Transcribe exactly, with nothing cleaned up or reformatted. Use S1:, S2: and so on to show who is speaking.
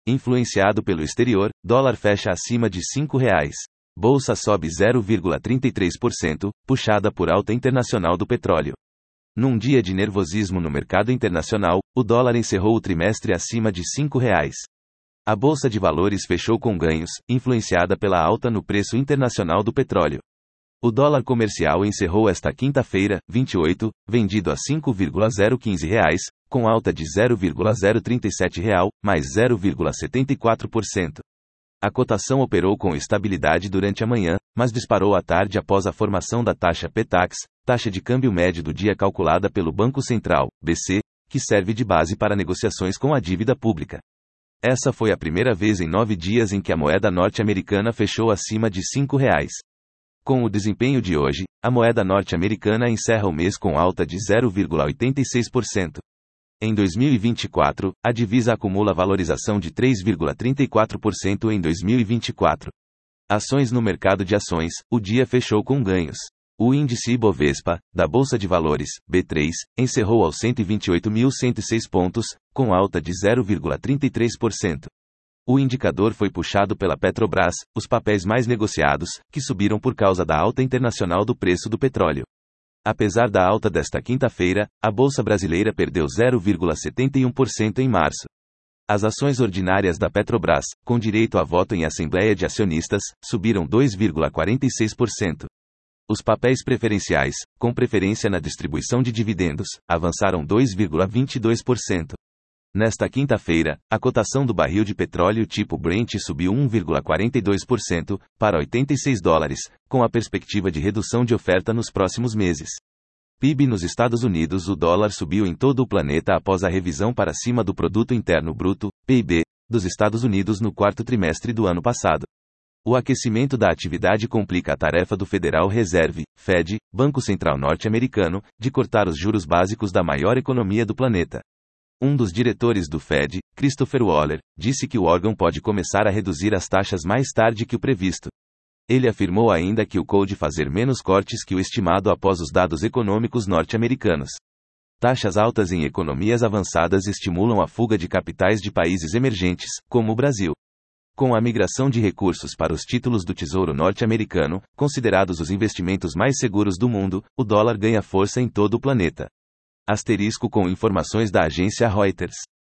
S1: Influenciado pelo exterior, dólar fecha acima de cinco reais. Bolsa sobe zero vírgula trinta e três por cento, puxada por alta internacional do petróleo. Num dia de nervosismo no mercado internacional, o dólar encerrou o trimestre acima de cinco reais. A Bolsa de Valores fechou com ganhos, influenciada pela alta no preço internacional do petróleo. O dólar comercial encerrou esta quinta-feira, vinte e oito, vendido a cinco vírgula zero quinze reais, com alta de zero vírgula zero trinta e sete real, mais zero vírgula setenta e quatro por cento. A cotação operou com estabilidade durante a manhã, mas disparou à tarde após a formação da taxa P-Tax, taxa de câmbio médio do dia calculada pelo Banco Central, B C, que serve de base para negociações com a dívida pública. Essa foi a primeira vez em nove dias em que a moeda norte-americana fechou acima de cinco reais. Com o desempenho de hoje, a moeda norte-americana encerra o mês com alta de zero vírgula oitenta e seis por cento. Em dois mil e vinte e quatro, a divisa acumula valorização de três vírgula trinta e quatro por cento em dois mil e vinte e quatro. Ações no mercado de ações, o dia fechou com ganhos. O índice Ibovespa, da Bolsa de Valores, B três, encerrou aos cento e vinte e oito mil cento e seis pontos, com alta de zero vírgula trinta e três por cento. O indicador foi puxado pela Petrobras, os papéis mais negociados, que subiram por causa da alta internacional do preço do petróleo. Apesar da alta desta quinta-feira, a Bolsa Brasileira perdeu zero vírgula setenta e um por cento em março. As ações ordinárias da Petrobras, com direito a voto em Assembleia de Acionistas, subiram dois vírgula quarenta e seis por cento. Os papéis preferenciais, com preferência na distribuição de dividendos, avançaram dois vírgula vinte e dois por cento. Nesta quinta-feira, a cotação do barril de petróleo tipo Brent subiu um vírgula quarenta e dois por cento, para oitenta e seis dólares, com a perspectiva de redução de oferta nos próximos meses. P I B nos Estados Unidos. O dólar subiu em todo o planeta após a revisão para cima do Produto Interno Bruto, P I B, dos Estados Unidos no quarto trimestre do ano passado. O aquecimento da atividade complica a tarefa do Federal Reserve, Fed, Banco Central norte-americano, de cortar os juros básicos da maior economia do planeta. Um dos diretores do Fed, Christopher Waller, disse que o órgão pode começar a reduzir as taxas mais tarde que o previsto. Ele afirmou ainda que o pode fazer menos cortes que o estimado após os dados econômicos norte-americanos. Taxas altas em economias avançadas estimulam a fuga de capitais de países emergentes, como o Brasil. Com a migração de recursos para os títulos do Tesouro norte-americano, considerados os investimentos mais seguros do mundo, o dólar ganha força em todo o planeta. Asterisco com informações da agência Reuters.